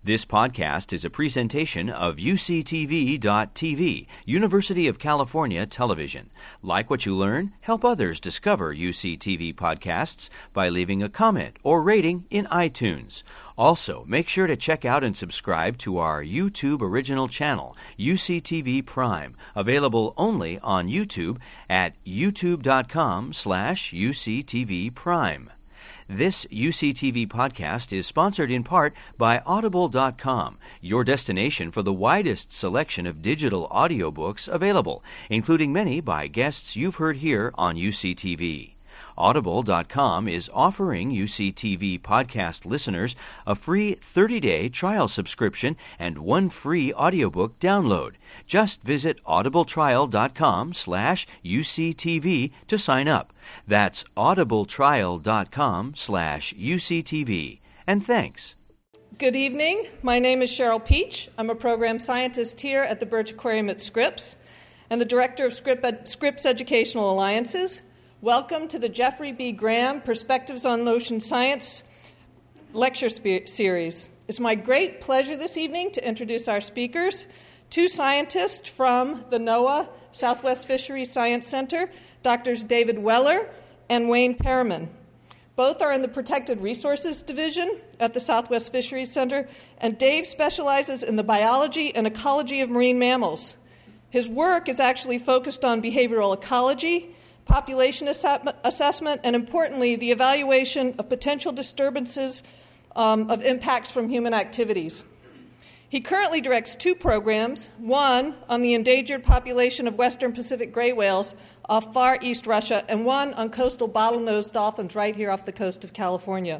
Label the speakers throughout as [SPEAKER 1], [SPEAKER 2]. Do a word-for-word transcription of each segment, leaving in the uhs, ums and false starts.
[SPEAKER 1] This podcast is a presentation of U C T V dot T V, University of California Television. Like what you learn? Help others discover U C T V podcasts by leaving a comment or rating in iTunes. Also, make sure to check out and subscribe to our YouTube original channel, U C T V Prime, available only on YouTube at youtube dot com slash U C T V Prime. This U C T V podcast is sponsored in part by Audible dot com, your destination for the widest selection of digital audiobooks available, including many by guests you've heard here on U C T V. Audible dot com is offering U C T V podcast listeners a free thirty-day trial subscription and one free audiobook download. Just visit audible trial dot com slash U C T V to sign up. That's audible trial dot com slash U C T V. And thanks.
[SPEAKER 2] Good evening. My name is Cheryl Peach. I'm a program scientist here at the Birch Aquarium at Scripps and the director of Scripps Educational Alliances. Welcome to the Jeffrey B. Graham Perspectives on Ocean Science lecture spe- series. It's my great pleasure this evening to introduce our speakers, two scientists from the NOAA Southwest Fisheries Science Center, Doctors David Weller and Wayne Perriman. Both are in the Protected Resources Division at the Southwest Fisheries Center, and Dave specializes in the biology and ecology of marine mammals. His work is actually focused on behavioral ecology, population ass- assessment, and importantly, the evaluation of potential disturbances um, of impacts from human activities. He currently directs two programs, one on the endangered population of western Pacific gray whales off far east Russia, and one on coastal bottlenose dolphins right here off the coast of California.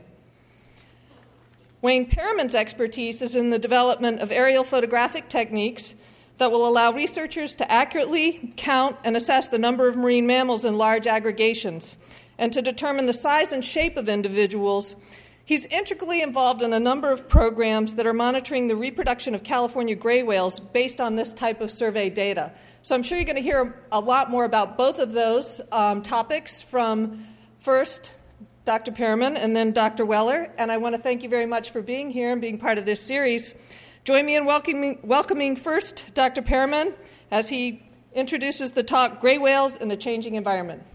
[SPEAKER 2] Wayne Perriman's expertise is in the development of aerial photographic techniques that will allow researchers to accurately count and assess the number of marine mammals in large aggregations and to determine the size and shape of individuals. He's integrally involved in a number of programs that are monitoring the reproduction of California gray whales based on this type of survey data. So I'm sure you're going to hear a lot more about both of those um, topics from first Doctor Perriman and then Doctor Weller. And I want to thank you very much for being here and being part of this series. Join me in welcoming, welcoming first Doctor Perriman as he introduces the talk, Gray Whales in a Changing Environment.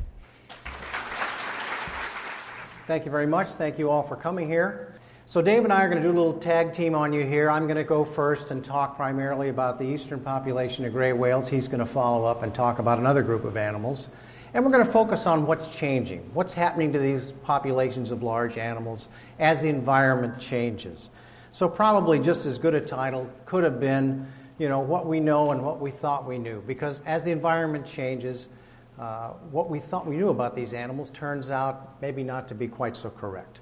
[SPEAKER 3] Thank you very much. Thank you all for coming here. So Dave and I are going to do a little tag team on you here. I'm going to go first and talk primarily about the eastern population of gray whales. He's going to follow up and talk about another group of animals. And we're going to focus on what's changing, what's happening to these populations of large animals as the environment changes. So probably just as good a title could have been, you know, what we know and what we thought we knew. Because as the environment changes, uh, what we thought we knew about these animals turns out maybe not to be quite so correct.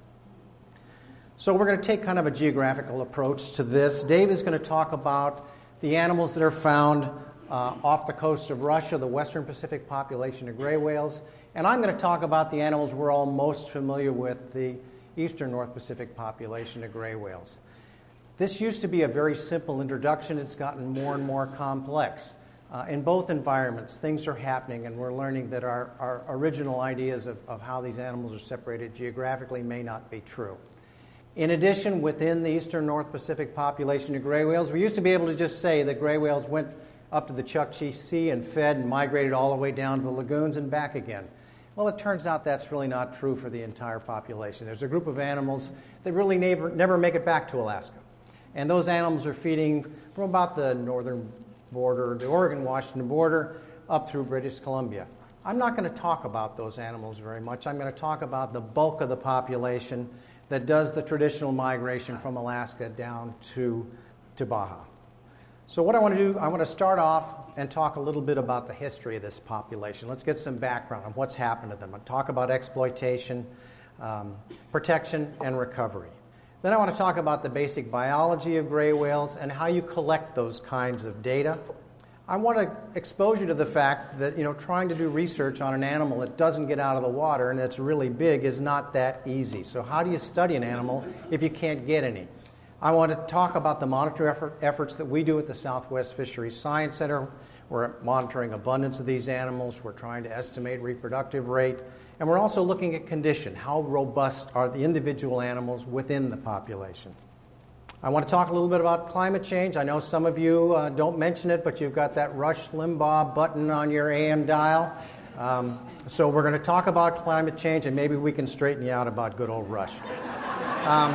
[SPEAKER 3] So we're going to take kind of a geographical approach to this. Dave is going to talk about the animals that are found uh, off the coast of Russia, the western Pacific population of gray whales. And I'm going to talk about the animals we're all most familiar with, the eastern North Pacific population of gray whales. This used to be a very simple introduction. It's gotten more and more complex. Uh, in both environments, things are happening, and we're learning that our, our original ideas of, of how these animals are separated geographically may not be true. In addition, within the eastern North Pacific population of gray whales, we used to be able to just say that gray whales went up to the Chukchi Sea and fed and migrated all the way down to the lagoons and back again. Well, it turns out that's really not true for the entire population. There's a group of animals that really never, never make it back to Alaska. And those animals are feeding from about the northern border, the Oregon-Washington border, up through British Columbia. I'm not going to talk about those animals very much. I'm going to talk about the bulk of the population that does the traditional migration from Alaska down to, to Baja. So what I want to do, I want to start off and talk a little bit about the history of this population. Let's get some background on what's happened to them. I'll talk about exploitation, um, protection, and recovery. Then I want to talk about the basic biology of gray whales and how you collect those kinds of data. I want to expose you to the fact that, you know, trying to do research on an animal that doesn't get out of the water and that's really big is not that easy. So how do you study an animal if you can't get any? I want to talk about the monitoring effort, efforts that we do at the Southwest Fisheries Science Center. We're monitoring abundance of these animals. We're trying to estimate reproductive rate. And we're also looking at condition. How robust are the individual animals within the population? I want to talk a little bit about climate change. I know some of you uh, don't mention it, but you've got that Rush Limbaugh button on your A M dial. Um, so we're going to talk about climate change, and maybe we can straighten you out about good old Rush. Um,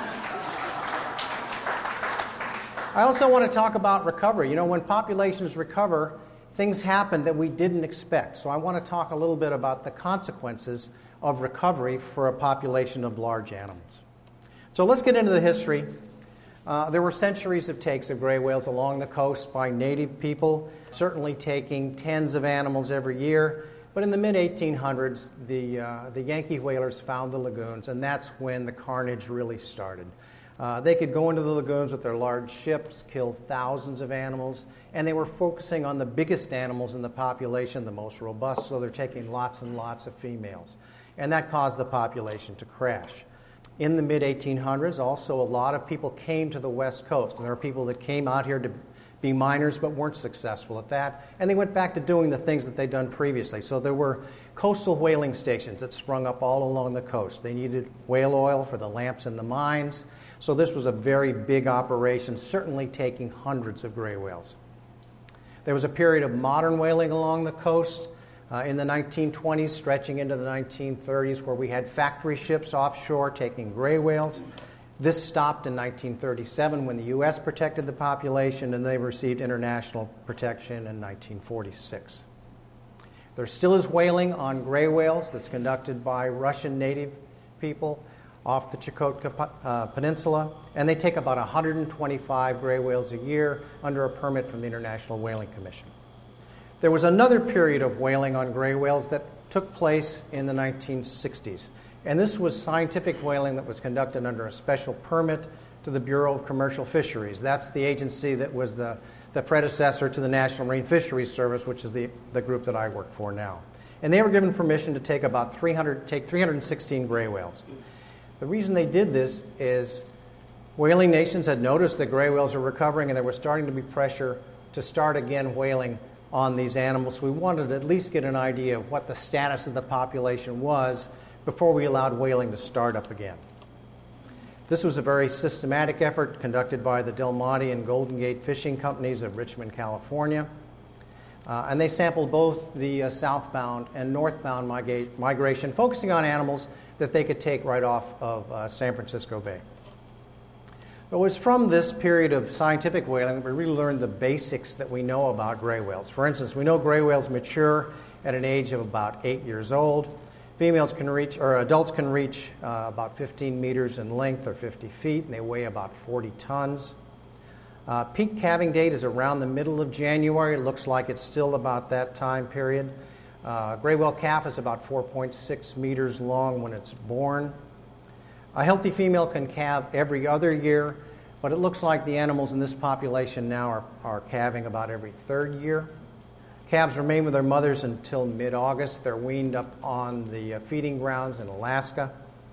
[SPEAKER 3] I also want to talk about recovery. You know, when populations recover, things happen that we didn't expect. So I want to talk a little bit about the consequences of recovery for a population of large animals. So let's get into the history. Uh, there were centuries of takes of gray whales along the coast by native people, certainly taking tens of animals every year. But in the mid eighteen hundreds, the, uh, the Yankee whalers found the lagoons, and that's when the carnage really started. Uh, they could go into the lagoons with their large ships, kill thousands of animals, and they were focusing on the biggest animals in the population, the most robust, so they're taking lots and lots of females. And that caused the population to crash. In the mid eighteen hundreds, also, a lot of people came to the West Coast. And there were people that came out here to be miners but weren't successful at that. And they went back to doing the things that they'd done previously. So there were coastal whaling stations that sprung up all along the coast. They needed whale oil for the lamps in the mines. So this was a very big operation, certainly taking hundreds of gray whales. There was a period of modern whaling along the coast uh, in the nineteen twenties, stretching into the nineteen thirties, where we had factory ships offshore taking gray whales. This stopped in nineteen thirty-seven when the U S protected the population, and they received international protection in nineteen forty-six. There still is whaling on gray whales that's conducted by Russian native people off the Chukotka uh, Peninsula, and they take about one hundred twenty-five gray whales a year under a permit from the International Whaling Commission. There was another period of whaling on gray whales that took place in the nineteen sixties, and this was scientific whaling that was conducted under a special permit to the Bureau of Commercial Fisheries. That's the agency that was the, the predecessor to the National Marine Fisheries Service, which is the, the group that I work for now. And they were given permission to take about three hundred, take three hundred sixteen gray whales. The reason they did this is whaling nations had noticed that gray whales are recovering, and there was starting to be pressure to start again whaling on these animals. So we wanted to at least get an idea of what the status of the population was before we allowed whaling to start up again. This was a very systematic effort conducted by the Del Monte and Golden Gate Fishing Companies of Richmond, California. Uh, and they sampled both the uh, southbound and northbound migra- migration, focusing on animals that they could take right off of uh, San Francisco Bay. It was from this period of scientific whaling that we really learned the basics that we know about gray whales. For instance, we know gray whales mature at an age of about eight years old. Females can reach, or adults can reach uh, about fifteen meters in length or fifty feet, and they weigh about forty tons. Uh, peak calving date is around the middle of January. It looks like it's still about that time period. Uh, gray whale calf is about four point six meters long when it's born. A healthy female can calve every other year, but it looks like the animals in this population now are, are calving about every third year. Calves remain with their mothers until mid-August. They're weaned up on the uh, feeding grounds in Alaska.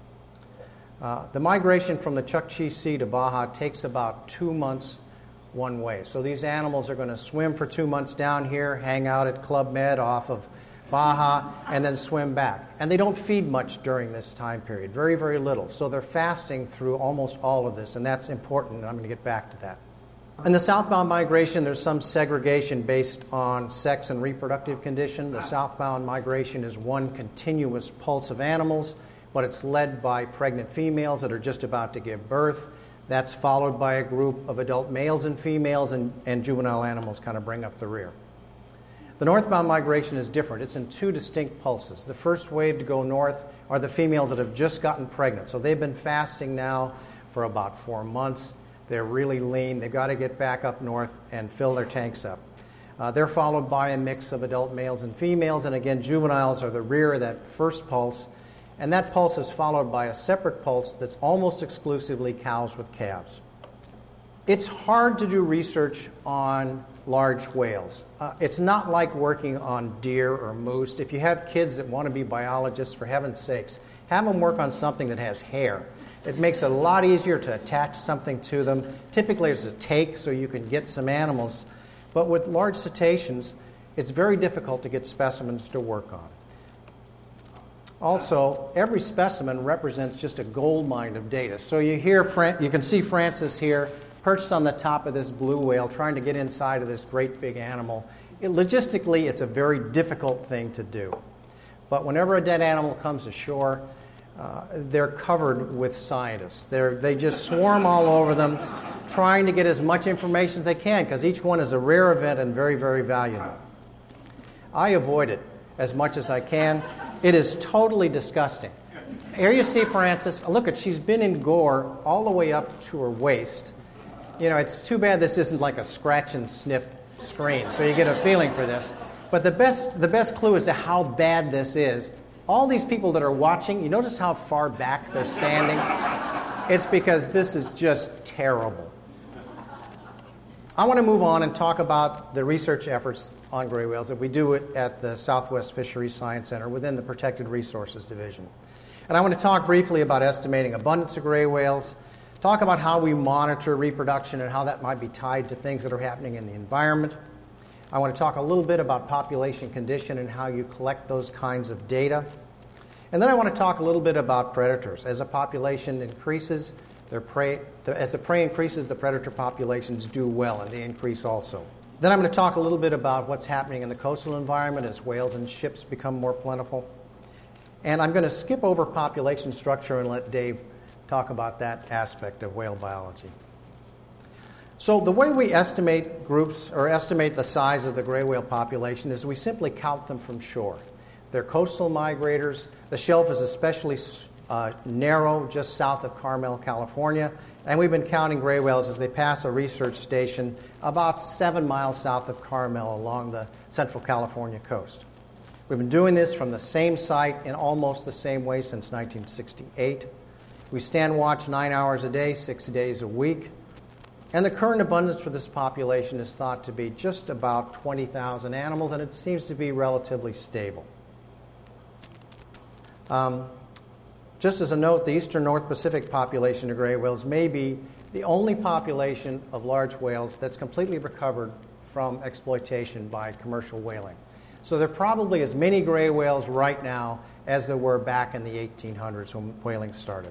[SPEAKER 3] Uh, the migration from the Chukchi Sea to Baja takes about two months one way. So these animals are going to swim for two months down here, hang out at Club Med off of Baja, and then swim back. And they don't feed much during this time period, very, very little. So they're fasting through almost all of this, and that's important, and I'm going to get back to that. In the southbound migration, there's some segregation based on sex and reproductive condition. The southbound migration is one continuous pulse of animals, but it's led by pregnant females that are just about to give birth. That's followed by a group of adult males and females, and, and juvenile animals kind of bring up the rear. The northbound migration is different. It's in two distinct pulses. The first wave to go north are the females that have just gotten pregnant. So they've been fasting now for about four months. They're really lean. They've got to get back up north and fill their tanks up. Uh, they're followed by a mix of adult males and females. And again, juveniles are the rear of that first pulse. And that pulse is followed by a separate pulse that's almost exclusively cows with calves. It's hard to do research on large whales. Uh, it's not like working on deer or moose. If you have kids that want to be biologists, for heaven's sakes, have them work on something that has hair. It makes it a lot easier to attach something to them. Typically, it's a take so you can get some animals. But with large cetaceans, it's very difficult to get specimens to work on. Also, every specimen represents just a gold mine of data. So you hear, Fran- you can see Francis here perched on the top of this blue whale trying to get inside of this great big animal. It, logistically, it's a very difficult thing to do. But whenever a dead animal comes ashore, uh, they're covered with scientists. They're, they just swarm all over them, trying to get as much information as they can, because each one is a rare event and very, very valuable. I avoid it as much as I can. It is totally disgusting. Here you see Francis. Look at, she's been in gore all the way up to her waist. You know, it's too bad this isn't like a scratch and sniff screen, so you get a feeling for this. But the best, the best clue as to how bad this is, all these people that are watching, you notice how far back they're standing? It's because this is just terrible. I want to move on and talk about the research efforts on gray whales that we do it at the Southwest Fisheries Science Center within the Protected Resources Division. And I want to talk briefly about estimating abundance of gray whales, talk about how we monitor reproduction and how that might be tied to things that are happening in the environment. I want to talk a little bit about population condition and how you collect those kinds of data. And then I want to talk a little bit about predators. As a population increases, their prey, as the prey increases, the predator populations do well, and they increase also. Then I'm going to talk a little bit about what's happening in the coastal environment as whales and ships become more plentiful. And I'm going to skip over population structure and let Dave talk about that aspect of whale biology. So the way we estimate groups or estimate the size of the gray whale population is we simply count them from shore. They're coastal migrators. The shelf is especially uh, narrow just south of Carmel, California, and we've been counting gray whales as they pass a research station about seven miles south of Carmel along the Central California coast. We've been doing this from the same site in almost the same way since nineteen sixty-eight. We stand watch nine hours a day, six days a week. And the current abundance for this population is thought to be just about twenty thousand animals, and it seems to be relatively stable. Um, just as a note, the eastern North Pacific population of gray whales may be the only population of large whales that's completely recovered from exploitation by commercial whaling. So there are probably as many gray whales right now as there were back in the eighteen hundreds when whaling started.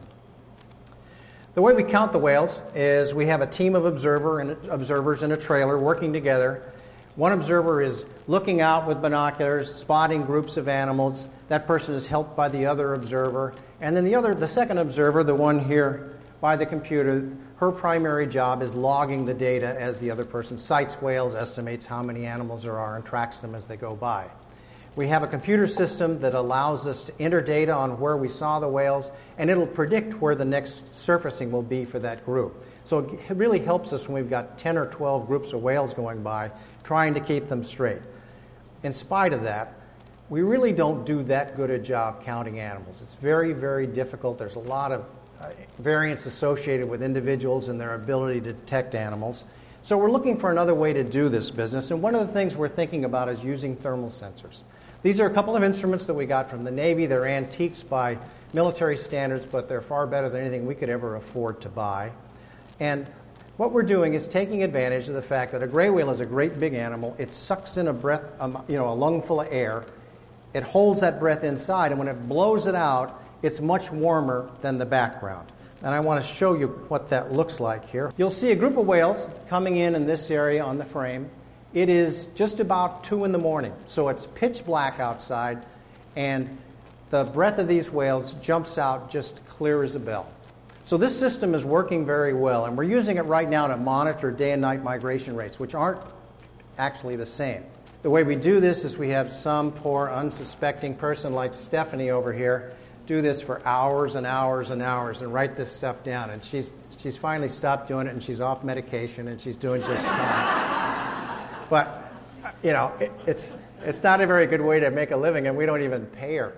[SPEAKER 3] The way we count the whales is we have a team of observer and observers in a trailer working together. One observer is looking out with binoculars, spotting groups of animals. That person is helped by the other observer. And then the other, the second observer, the one here by the computer, her primary job is logging the data as the other person sights whales, estimates how many animals there are, and tracks them as they go by. We have a computer system that allows us to enter data on where we saw the whales, and it'll predict where the next surfacing will be for that group. So it really helps us when we've got ten or twelve groups of whales going by, trying to keep them straight. In spite of that, we really don't do that good a job counting animals. It's very, very difficult. There's a lot of uh, variance associated with individuals and their ability to detect animals. So we're looking for another way to do this business, and one of the things we're thinking about is using thermal sensors. These are a couple of instruments that we got from the Navy. They're antiques by military standards, but they're far better than anything we could ever afford to buy. And what we're doing is taking advantage of the fact that a gray whale is a great big animal. It sucks in a breath, um, you know, a lung full of air. It holds that breath inside, and when it blows it out, it's much warmer than the background. And I want to show you what that looks like here. You'll see a group of whales coming in in this area on the frame. It is just about two in the morning, so it's pitch black outside, and the breath of these whales jumps out just clear as a bell. So this system is working very well, and we're using it right now to monitor day and night migration rates, which aren't actually the same. The way we do this is we have some poor unsuspecting person like Stephanie over here do this for hours and hours and hours and write this stuff down, and she's she's finally stopped doing it, and she's off medication, and she's doing just fine. But, you know, it, it's it's not a very good way to make a living, and we don't even pay her.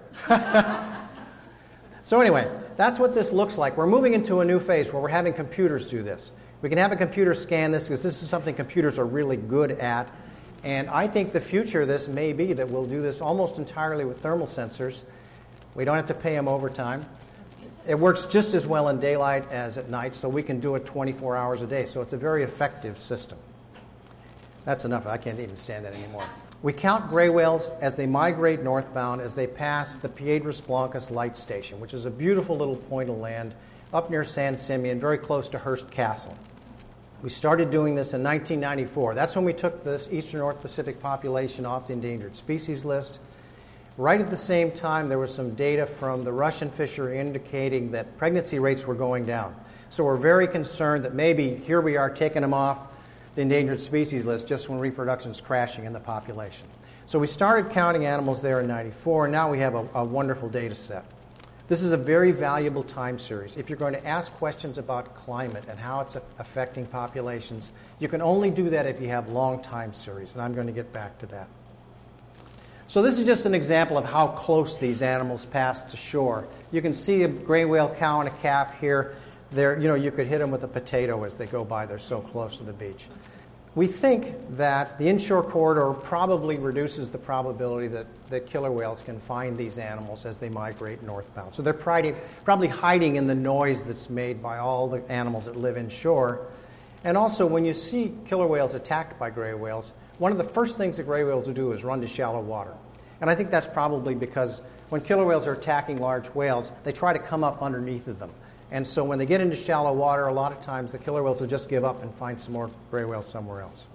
[SPEAKER 3] So anyway, that's what this looks like. We're moving into a new phase where we're having computers do this. We can have a computer scan this because this is something computers are really good at. And I think the future of this may be that we'll do this almost entirely with thermal sensors. We don't have to pay them overtime. It works just as well in daylight as at night, so we can do it twenty-four hours a day. So it's a very effective system. That's enough. I can't even stand that anymore. We count gray whales as they migrate northbound as they pass the Piedras Blancas Light Station, which is a beautiful little point of land up near San Simeon, very close to Hearst Castle. We started doing this in nineteen ninety-four. That's when we took the eastern North Pacific population off the endangered species list. Right at the same time, there was some data from the Russian fishery indicating that pregnancy rates were going down. So we're very concerned that maybe here we are taking them off the endangered species list just when reproduction is crashing in the population. So we started counting animals there in ninety-four, and now we have a, a wonderful data set. This is a very valuable time series. If you're going to ask questions about climate and how it's affecting populations, you can only do that if you have long time series, and I'm going to get back to that. So this is just an example of how close these animals pass to shore. You can see a gray whale cow and a calf here. They're, you know, you could hit them with a potato as they go by. They're so close to the beach. We think that the inshore corridor probably reduces the probability that, that killer whales can find these animals as they migrate northbound. So they're probably, probably hiding in the noise that's made by all the animals that live inshore. And also, when you see killer whales attacked by gray whales, one of the first things that gray whales will do is run to shallow water. And I think that's probably because when killer whales are attacking large whales, they try to come up underneath of them. And so when they get into shallow water, a lot of times the killer whales will just give up and find some more gray whales somewhere else.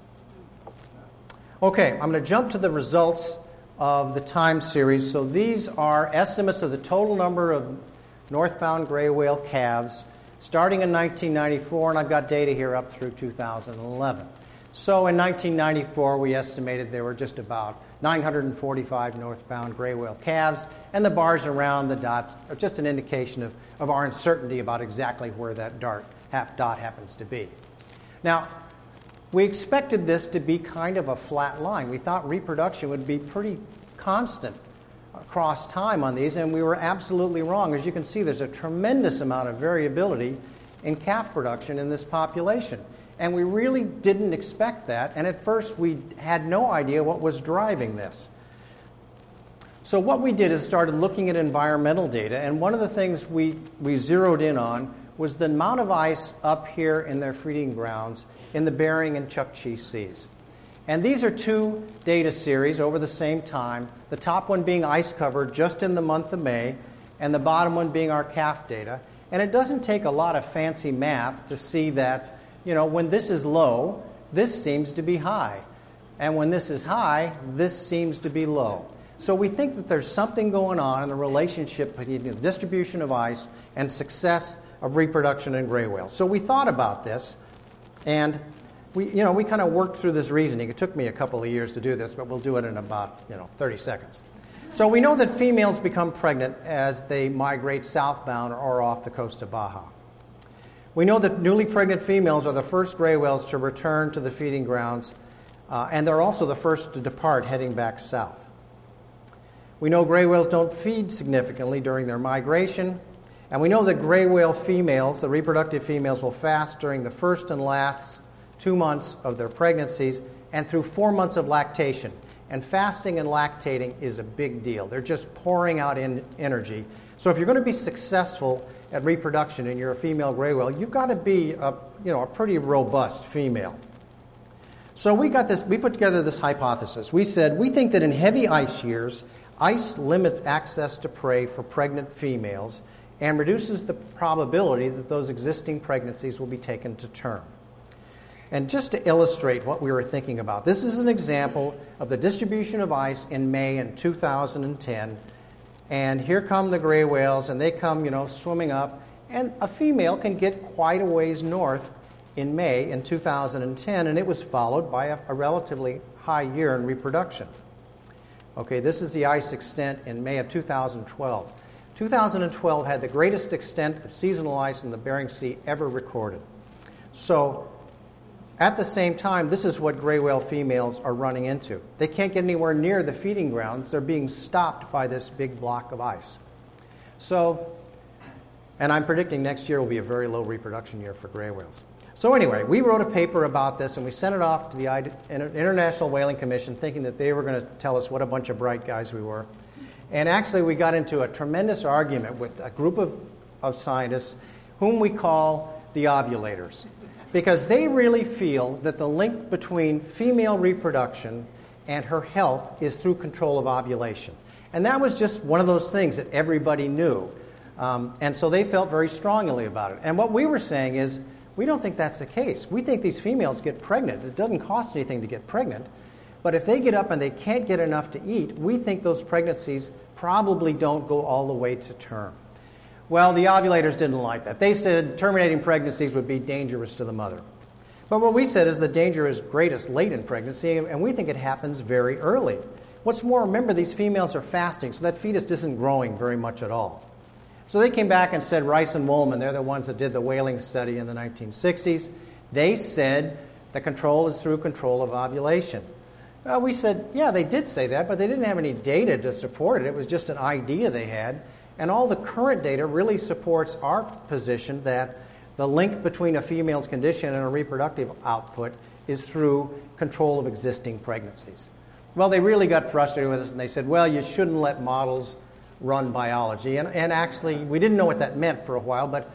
[SPEAKER 3] Okay, I'm going to jump to the results of the time series. So these are estimates of the total number of northbound gray whale calves starting in nineteen ninety-four, and I've got data here up through two thousand eleven. So in nineteen ninety-four, we estimated there were just about nine hundred forty-five northbound gray whale calves, and the bars around the dots are just an indication of, of our uncertainty about exactly where that dart, hap, dot happens to be. Now, we expected this to be kind of a flat line. We thought reproduction would be pretty constant across time on these, and we were absolutely wrong. As you can see, there's a tremendous amount of variability in calf production in this population. And we really didn't expect that, and at first we had no idea what was driving this. So what we did is started looking at environmental data, and one of the things we, we zeroed in on was the amount of ice up here in their feeding grounds in the Bering and Chukchi Seas. And these are two data series over the same time, the top one being ice covered just in the month of May, and the bottom one being our calf data. And it doesn't take a lot of fancy math to see that, you know, when this is low, this seems to be high. And when this is high, this seems to be low. So we think that there's something going on in the relationship between the distribution of ice and success of reproduction in gray whales. So we thought about this, and we, you know, we kind of worked through this reasoning. It took me a couple of years to do this, but we'll do it in about, you know, thirty seconds. So we know that females become pregnant as they migrate southbound or off the coast of Baja. We know that newly pregnant females are the first gray whales to return to the feeding grounds, uh, and they're also the first to depart heading back south. We know gray whales don't feed significantly during their migration, and we know that gray whale females, the reproductive females, will fast during the first and last two months of their pregnancies and through four months of lactation. And fasting and lactating is a big deal. They're just pouring out in energy. So if you're going to be successful at reproduction and you're a female gray whale, you've got to be a, you know, a pretty robust female. So we got this, we put together this hypothesis. We said, we think that in heavy ice years, ice limits access to prey for pregnant females and reduces the probability that those existing pregnancies will be taken to term. And just to illustrate what we were thinking about, this is an example of the distribution of ice in May in two thousand ten. And here come the gray whales, and they come, you know, swimming up. And a female can get quite a ways north in May in two thousand ten, and it was followed by a, a relatively high year in reproduction. Okay, this is the ice extent in May of two thousand twelve. two thousand twelve had the greatest extent of seasonal ice in the Bering Sea ever recorded. So, at the same time, this is what gray whale females are running into. They can't get anywhere near the feeding grounds. They're being stopped by this big block of ice. So, and I'm predicting next year will be a very low reproduction year for gray whales. So anyway, we wrote a paper about this, and we sent it off to the International Whaling Commission thinking that they were going to tell us what a bunch of bright guys we were. And actually, we got into a tremendous argument with a group of, of scientists whom we call the ovulators, because they really feel that the link between female reproduction and her health is through control of ovulation. And that was just one of those things that everybody knew. Um, and so they felt very strongly about it. And what we were saying is, we don't think that's the case. We think these females get pregnant. It doesn't cost anything to get pregnant. But if they get up and they can't get enough to eat, we think those pregnancies probably don't go all the way to term. Well, the ovulators didn't like that. They said terminating pregnancies would be dangerous to the mother. But what we said is the danger is greatest late in pregnancy, and we think it happens very early. What's more, remember, these females are fasting, so that fetus isn't growing very much at all. So they came back and said, Rice and Woolman, they're the ones that did the whaling study in the nineteen sixties. They said the control is through control of ovulation. Well, we said, yeah, they did say that, but they didn't have any data to support it. It was just an idea they had. And all the current data really supports our position that the link between a female's condition and a reproductive output is through control of existing pregnancies. Well, they really got frustrated with us, and they said, well, you shouldn't let models run biology. And, and actually, we didn't know what that meant for a while, but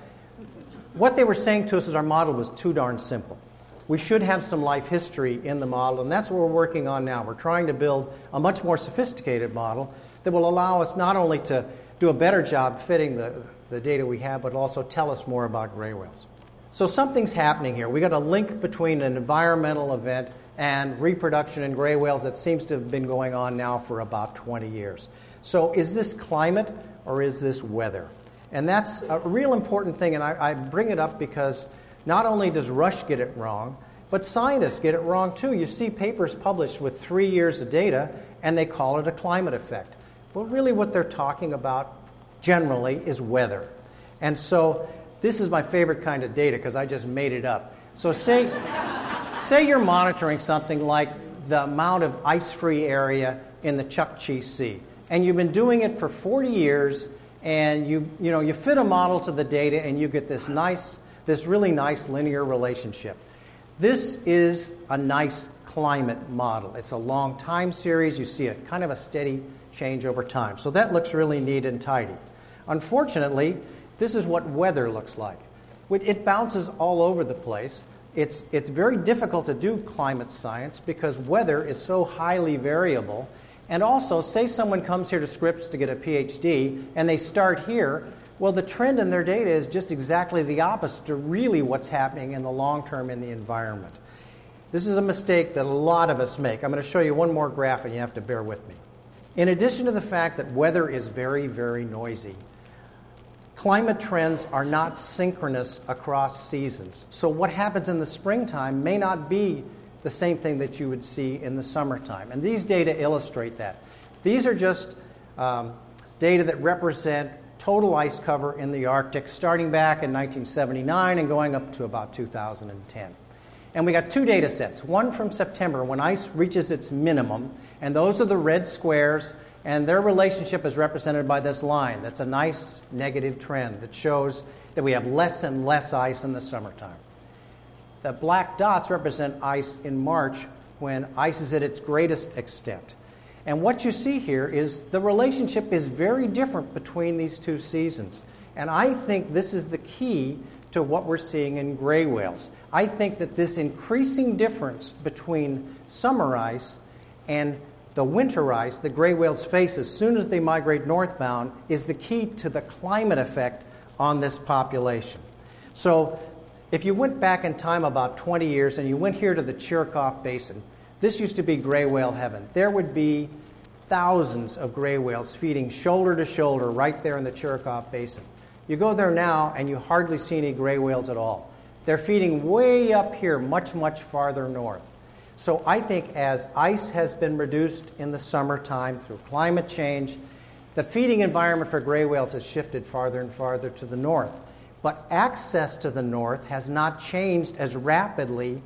[SPEAKER 3] what they were saying to us is our model was too darn simple. We should have some life history in the model, and that's what we're working on now. We're trying to build a much more sophisticated model that will allow us not only to do a better job fitting the, the data we have, but also tell us more about gray whales. So something's happening here. We got a link between an environmental event and reproduction in gray whales that seems to have been going on now for about twenty years. So is this climate or is this weather? And that's a real important thing, and I, I bring it up because not only does Rush get it wrong, but scientists get it wrong too. You see papers published with three years of data, and they call it a climate effect. Well, really what they're talking about generally is weather. And so this is my favorite kind of data because I just made it up. So say, say you're monitoring something like the amount of ice-free area in the Chukchi Sea, and you've been doing it for forty years, and you, you, know, you fit a model to the data, and you get this nice this really nice linear relationship. This is a nice climate model. It's a long time series. You see a kind of a steady change over time. So that looks really neat and tidy. Unfortunately, this is what weather looks like. It bounces all over the place. It's, it's very difficult to do climate science because weather is so highly variable. And also, say someone comes here to Scripps to get a P H D, and they start here. Well, the trend in their data is just exactly the opposite to really what's happening in the long term in the environment. This is a mistake that a lot of us make. I'm going to show you one more graph, and you have to bear with me. In addition to the fact that weather is very, very noisy, climate trends are not synchronous across seasons. So what happens in the springtime may not be the same thing that you would see in the summertime. And these data illustrate that. These are just um, data that represent total ice cover in the Arctic starting back in nineteen seventy-nine and going up to about two thousand ten. And we got two data sets, one from September when ice reaches its minimum, and those are the red squares, and their relationship is represented by this line. That's a nice negative trend that shows that we have less and less ice in the summertime. The black dots represent ice in March when ice is at its greatest extent. And what you see here is the relationship is very different between these two seasons. And I think this is the key to what we're seeing in gray whales. I think that this increasing difference between summer ice and the winter ice that gray whales face as soon as they migrate northbound is the key to the climate effect on this population. So if you went back in time about twenty years and you went here to the Chirikov Basin, this used to be gray whale heaven. There would be thousands of gray whales feeding shoulder to shoulder right there in the Chirikov Basin. You go there now and you hardly see any gray whales at all. They're feeding way up here, much, much farther north. So I think as ice has been reduced in the summertime through climate change, the feeding environment for gray whales has shifted farther and farther to the north. But access to the north has not changed as rapidly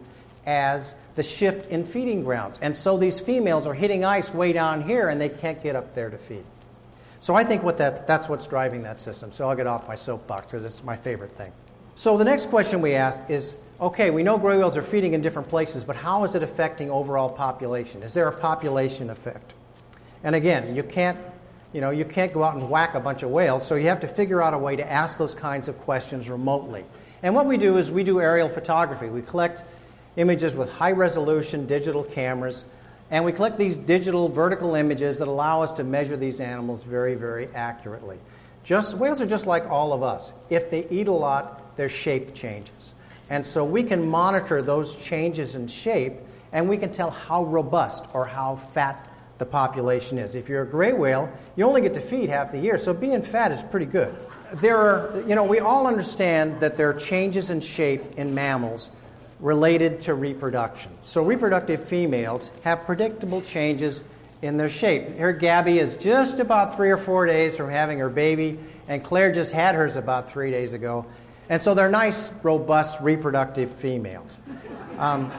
[SPEAKER 3] as the shift in feeding grounds. And so these females are hitting ice way down here, and they can't get up there to feed. So I think what that, that's what's driving that system. So I'll get off my soapbox because it's my favorite thing. So the next question we ask is, okay, we know gray whales are feeding in different places, but how is it affecting overall population? Is there a population effect? And again, you can't, you know, you can't go out and whack a bunch of whales, so you have to figure out a way to ask those kinds of questions remotely. And what we do is we do aerial photography. We collect images with high-resolution digital cameras And we collect these digital vertical images that allow us to measure these animals very, very accurately. Just, whales are just like all of us. If they eat a lot, their shape changes. And so we can monitor those changes in shape, and we can tell how robust or how fat the population is. If you're a gray whale, you only get to feed half the year, so being fat is pretty good. There are, you know, we all understand that there are changes in shape in mammals related to reproduction. So reproductive females have predictable changes in their shape. Here Gabby is just about three or four days from having her baby, and Claire just had hers about three days ago. And so they're nice, robust, reproductive females. Um,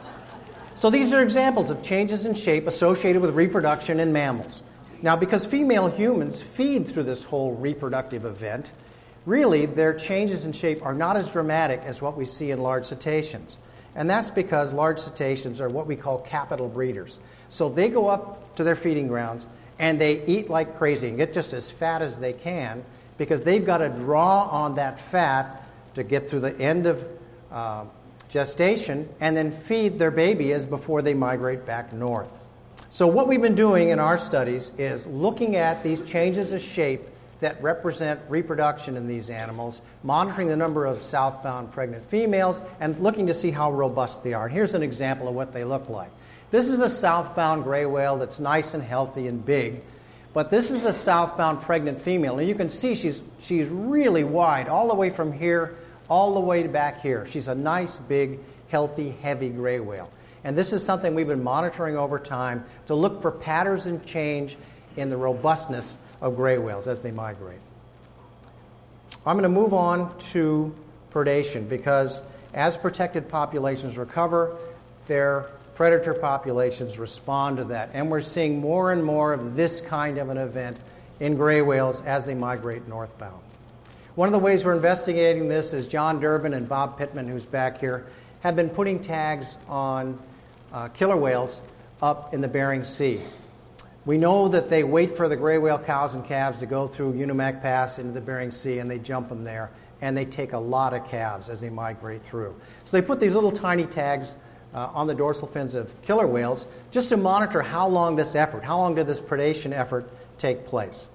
[SPEAKER 3] so these are examples of changes in shape associated with reproduction in mammals. Now, because female humans feed through this whole reproductive event, really their changes in shape are not as dramatic as what we see in large cetaceans. And that's because large cetaceans are what we call capital breeders. So they go up to their feeding grounds and they eat like crazy and get just as fat as they can because they've got to draw on that fat to get through the end of uh, gestation and then feed their baby as before they migrate back north. So what we've been doing in our studies is looking at these changes of shape that represent reproduction in these animals, monitoring the number of southbound pregnant females, and looking to see how robust they are. And here's an example of what they look like. This is a southbound gray whale that's nice and healthy and big, but this is a southbound pregnant female. And you can see she's, she's really wide, all the way from here, all the way back here. She's a nice, big, healthy, heavy gray whale. And this is something we've been monitoring over time to look for patterns and change in the robustness of gray whales as they migrate. I'm going to move on to predation because as protected populations recover, their predator populations respond to that. And we're seeing more and more of this kind of an event in gray whales as they migrate northbound. One of the ways we're investigating this is John Durbin and Bob Pittman, who's back here, have been putting tags on uh, killer whales up in the Bering Sea. We know that they wait for the gray whale cows and calves to go through Unimak Pass into the Bering Sea, and they jump them there, and they take a lot of calves as they migrate through. So they put these little tiny tags uh, on the dorsal fins of killer whales just to monitor how long this effort, how long did this predation effort take place.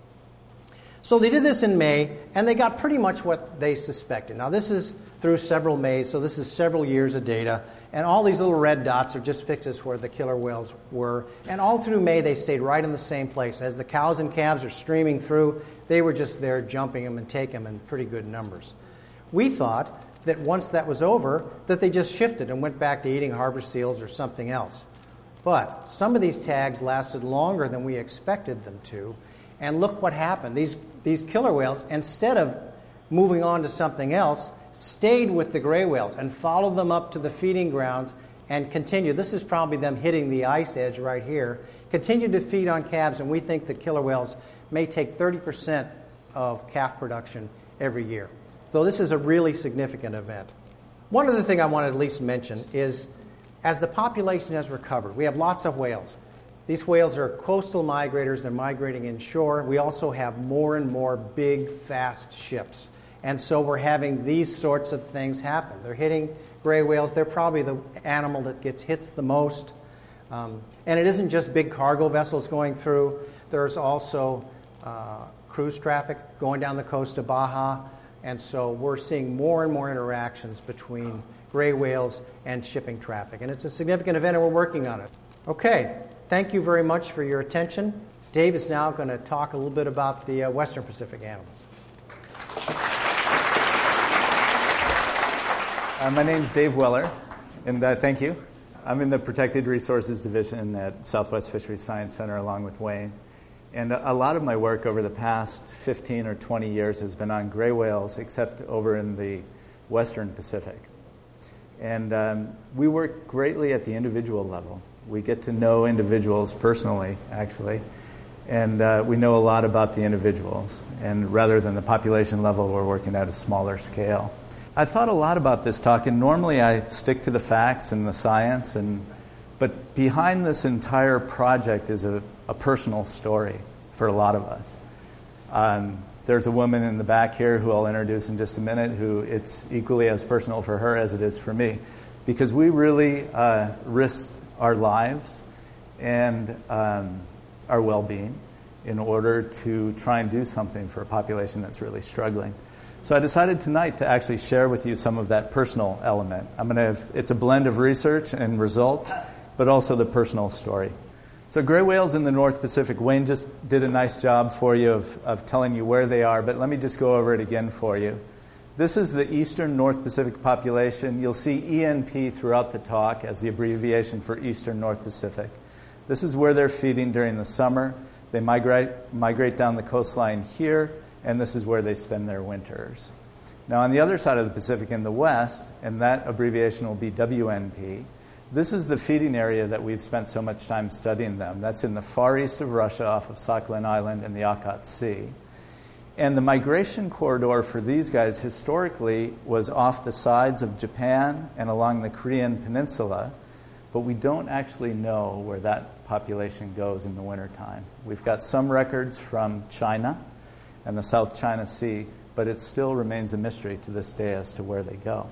[SPEAKER 3] So they did this in May, and they got pretty much what they suspected. Now this is through several Mays, so this is several years of data, and all these little red dots are just fixes where the killer whales were. And all through May, they stayed right in the same place. As the cows and calves are streaming through, they were just there jumping them and taking them in pretty good numbers. We thought that once that was over, that they just shifted and went back to eating harbor seals or something else. But some of these tags lasted longer than we expected them to, and look what happened. These, these killer whales, instead of moving on to something else, stayed with the gray whales and followed them up to the feeding grounds and continued. This is probably them hitting the ice edge right here. Continued to feed on calves, and we think that killer whales may take thirty percent of calf production every year. So this is a really significant event. One other thing I want to at least mention is as the population has recovered, we have lots of whales. These whales are coastal migrators. They're migrating inshore. We also have more and more big, fast ships. And so we're having these sorts of things happen. They're hitting gray whales. They're probably the animal that gets hits the most. Um, and it isn't just big cargo vessels going through. There's also uh, cruise traffic going down the coast of Baja. And so we're seeing more and more interactions between gray whales and shipping traffic. And it's a significant event, and we're working on it. Okay, thank you very much for your attention. Dave is now going to talk a little bit about the uh, Western Pacific animals.
[SPEAKER 4] Uh, my name's Dave Weller, and uh, thank you. I'm in the Protected Resources Division at Southwest Fisheries Science Center along with Wayne. And a, a lot of my work over the past fifteen or twenty years has been on gray whales, except over in the Western Pacific. And um, we work greatly at the individual level. We get to know individuals personally, actually, and uh, we know a lot about the individuals. And rather than the population level, we're working at a smaller scale. I thought a lot about this talk, and normally I stick to the facts and the science, and but behind this entire project is a, a personal story for a lot of us. Um, there's a woman in the back here who I'll introduce in just a minute who it's equally as personal for her as it is for me, because we really uh, risked our lives and um, our well-being in order to try and do something for a population that's really struggling. So I decided tonight to actually share with you some of that personal element. I'm going to. It's a blend of research and results, but also the personal story. So gray whales in the North Pacific, Wayne just did a nice job for you of, of telling you where they are, but let me just go over it again for you. This is the Eastern North Pacific population. You'll see E N P throughout the talk as the abbreviation for Eastern North Pacific. This is where they're feeding during the summer. They migrate, migrate down the coastline here, and this is where they spend their winters. Now on the other side of the Pacific in the west, and that abbreviation will be W N P, this is the feeding area that we've spent so much time studying them. That's in the far east of Russia off of Sakhalin Island and the Okhotsk Sea. And the migration corridor for these guys historically was off the sides of Japan and along the Korean peninsula, but we don't actually know where that population goes in the wintertime. We've got some records from China and the South China Sea, but it still remains a mystery to this day as to where they go.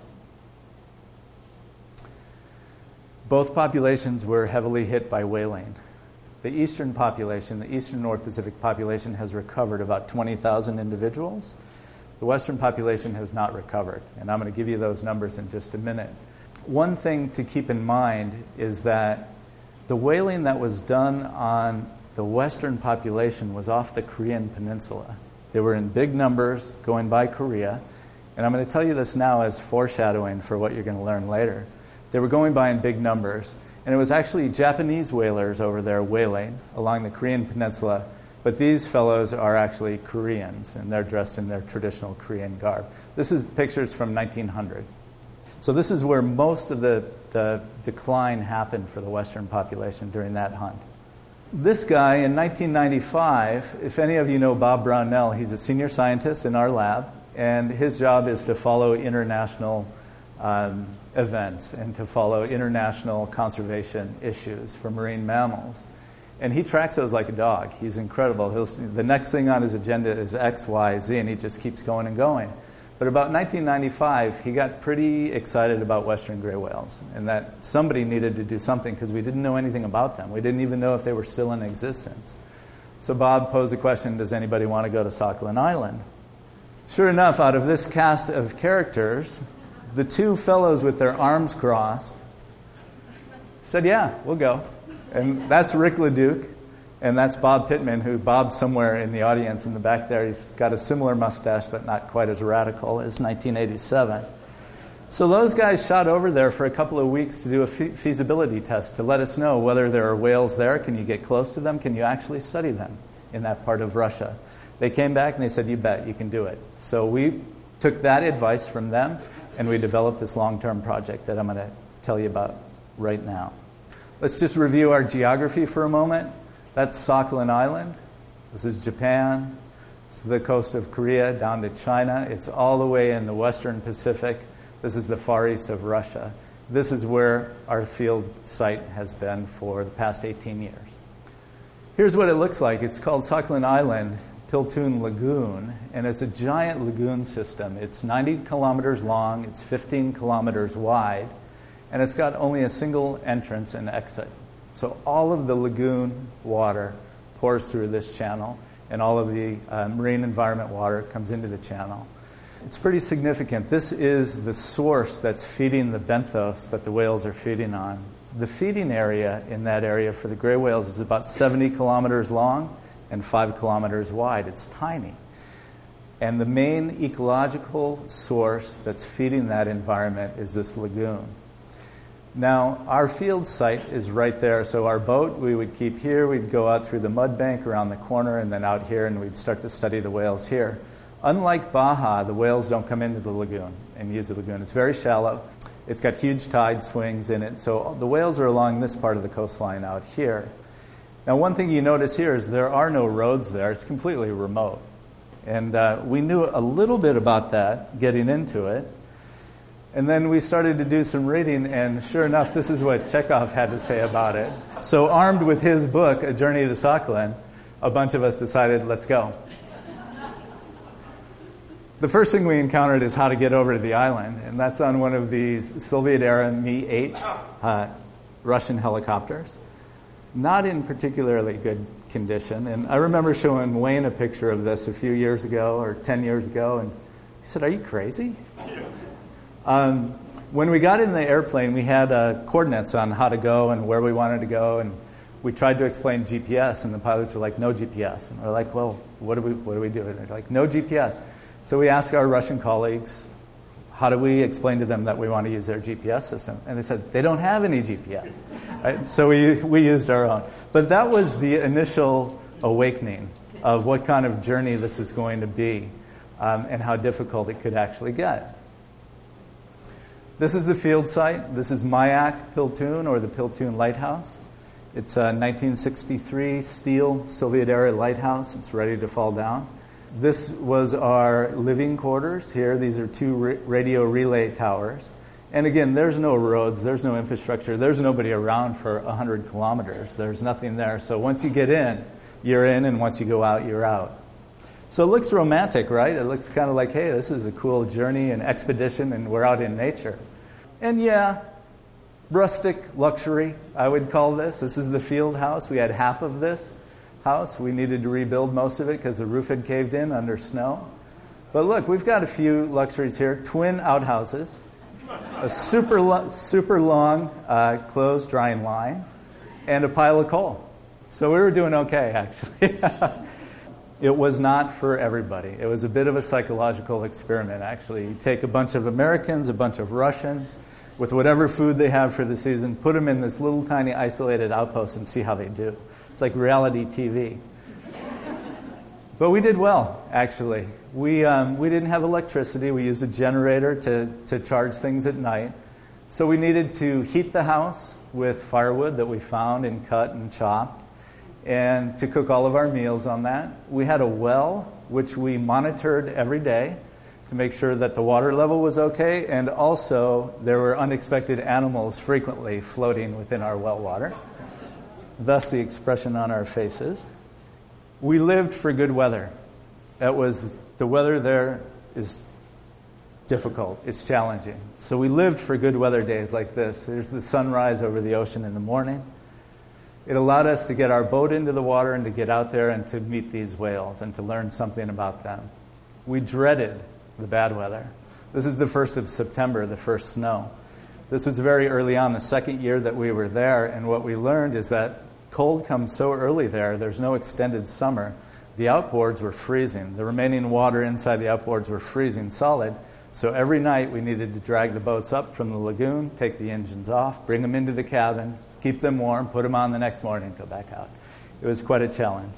[SPEAKER 4] Both populations were heavily hit by whaling. The eastern population, the eastern North Pacific population, has recovered about twenty thousand individuals. The western population has not recovered, and I'm going to give you those numbers in just a minute. One thing to keep in mind is that the whaling that was done on the western population was off the Korean peninsula. They were in big numbers going by Korea, and I'm going to tell you this now as foreshadowing for what you're going to learn later. They were going by in big numbers, and it was actually Japanese whalers over there whaling along the Korean peninsula, but these fellows are actually Koreans, and they're dressed in their traditional Korean garb. This is pictures from nineteen hundred. So this is where most of the, the decline happened for the western population during that hunt. This guy in nineteen ninety-five, if any of you know Bob Brownell, he's a senior scientist in our lab, and his job is to follow international um, events and to follow international conservation issues for marine mammals. And he tracks those like a dog. He's incredible. He'll, the next thing on his agenda is X, Y, Z, and he just keeps going and going. But about nineteen ninety-five, he got pretty excited about western gray whales and that somebody needed to do something because we didn't know anything about them. We didn't even know if they were still in existence. So Bob posed the question, does anybody want to go to Sakhalin Island? Sure enough, out of this cast of characters, the two fellows with their arms crossed said, yeah, we'll go. And that's Rick LeDuc, and that's Bob Pittman, who Bob's somewhere in the audience in the back there. He's got a similar mustache, but not quite as radical as nineteen eighty-seven. So those guys shot over there for a couple of weeks to do a fe- feasibility test to let us know whether there are whales there. Can you get close to them? Can you actually study them in that part of Russia? They came back and they said, you bet, you can do it. So we took that advice from them, and we developed this long-term project that I'm going to tell you about right now. Let's just review our geography for a moment. That's Sakhalin Island. This is Japan. This is the coast of Korea down to China. It's all the way in the western Pacific. This is the far east of Russia. This is where our field site has been for the past eighteen years. Here's what it looks like. It's called Sakhalin Island, Piltun Lagoon, and it's a giant lagoon system. It's ninety kilometers long, it's fifteen kilometers wide, and it's got only a single entrance and exit. So all of the lagoon water pours through this channel, and all of the uh, marine environment water comes into the channel. It's pretty significant. This is the source that's feeding the benthos that the whales are feeding on. The feeding area in that area for the gray whales is about seventy kilometers long and five kilometers wide. It's tiny. And the main ecological source that's feeding that environment is this lagoon. Now, our field site is right there, so our boat we would keep here. We'd go out through the mud bank around the corner and then out here, and we'd start to study the whales here. Unlike Baja, the whales don't come into the lagoon and use the lagoon. It's very shallow. It's got huge tide swings in it, so the whales are along this part of the coastline out here. Now, one thing you notice here is there are no roads there. It's completely remote. And uh, we knew a little bit about that getting into it. And then we started to do some reading, and sure enough, this is what Chekhov had to say about it. So armed with his book, A Journey to Sakhalin, a bunch of us decided, let's go. The first thing we encountered is how to get over to the island, and that's on one of these Soviet-era Mi eight uh, Russian helicopters. not in particularly good condition. And I remember showing Wayne a picture of this a few years ago or ten years ago, and he said, "Are you crazy?" Um, when we got in the airplane, we had uh, coordinates on how to go and where we wanted to go, and we tried to explain G P S, and the pilots were like, "No G P S." And we're like, "Well, what do we what do we do?" And they're like, "No G P S." So we asked our Russian colleagues, how do we explain to them that we want to use their G P S system? And they said, they don't have any G P S. Right? So we we used our own. But that was the initial awakening of what kind of journey this is going to be, um, and how difficult it could actually get. This is the field site. This is Mayak Piltun, or the Piltun Lighthouse. It's a nineteen sixty-three steel Soviet-era lighthouse. It's ready to fall down. This was our living quarters here. These are two ra- radio relay towers. And again, there's no roads, there's no infrastructure, there's nobody around for one hundred kilometers. There's nothing there. So once you get in, you're in, and once you go out, you're out. So it looks romantic, right? It looks kind of like, hey, this is a cool journey and expedition, and we're out in nature. And yeah, rustic luxury, I would call this. This is the field house. We had half of this house. We needed to rebuild most of it because the roof had caved in under snow. But look, we've got a few luxuries here. Twin outhouses, a super, lo- super long uh, closed drying line, and a pile of coal. So we were doing okay, actually. It was not for everybody. It was a bit of a psychological experiment, actually. You take a bunch of Americans, a bunch of Russians, with whatever food they have for the season, put them in this little tiny isolated outpost and see how they do. It's like reality T V. But we did well, actually. We um, we didn't have electricity. We used a generator to, to charge things at night. So we needed to heat the house with firewood that we found and cut and chopped, and to cook all of our meals on that. We had a well, which we monitored every day to make sure that the water level was okay, and also there were unexpected animals frequently floating within our well water, thus the expression on our faces. We lived for good weather. That was, the weather there is difficult, it's challenging. So we lived for good weather days like this. There's the sunrise over the ocean in the morning. It allowed us to get our boat into the water and to get out there and to meet these whales and to learn something about them. We dreaded the bad weather. This is the first of September, the first snow. This was very early on, the second year that we were there, and what we learned is that cold comes so early there, there's no extended summer. The outboards were freezing. The remaining water inside the outboards were freezing solid, so every night we needed to drag the boats up from the lagoon, take the engines off, bring them into the cabin, keep them warm, put them on the next morning, go back out. It was quite a challenge.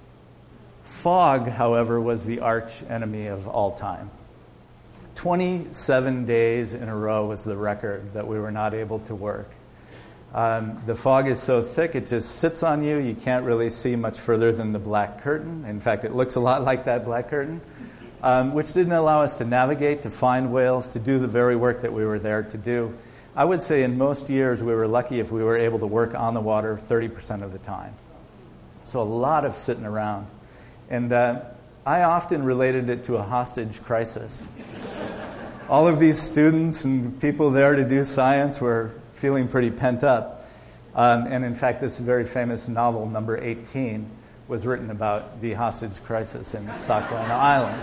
[SPEAKER 4] Fog, however, was the arch enemy of all time. twenty-seven days in a row was the record that we were not able to work. Um, the fog is so thick, it just sits on you. You can't really see much further than the black curtain. In fact, it looks a lot like that black curtain, um, which didn't allow us to navigate, to find whales, to do the very work that we were there to do. I would say in most years we were lucky if we were able to work on the water thirty percent of the time. So a lot of sitting around. And uh, I often related it to a hostage crisis. It's, all of these students and people there to do science were feeling pretty pent up. Um, and in fact, this very famous novel, Number eighteen, was written about the hostage crisis in Sakhalin Island.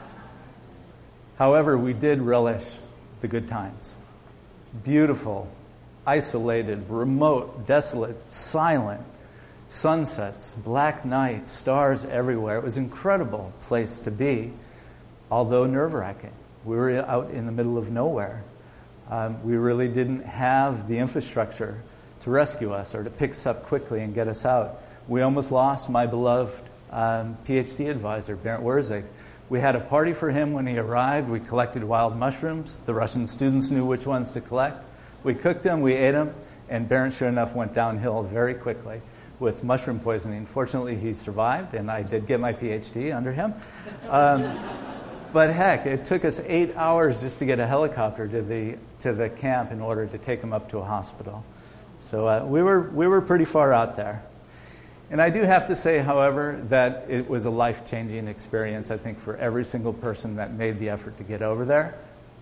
[SPEAKER 4] However, we did relish the good times. Beautiful, isolated, remote, desolate, silent, sunsets, black nights, stars everywhere. It was an incredible place to be, although nerve-wracking. We were out in the middle of nowhere. Um, we really didn't have the infrastructure to rescue us or to pick us up quickly and get us out. We almost lost my beloved um, PhD advisor, Bernd Wurzig. We had a party for him when he arrived. We collected wild mushrooms. The Russian students knew which ones to collect. We cooked them, we ate them, and Bernd, sure enough, went downhill very quickly with mushroom poisoning. Fortunately, he survived, and I did get my PhD under him. Um, but heck, it took us eight hours just to get a helicopter to the to the camp in order to take him up to a hospital. So uh, we were we were pretty far out there. And I do have to say, however, that it was a life-changing experience, I think, for every single person that made the effort to get over there.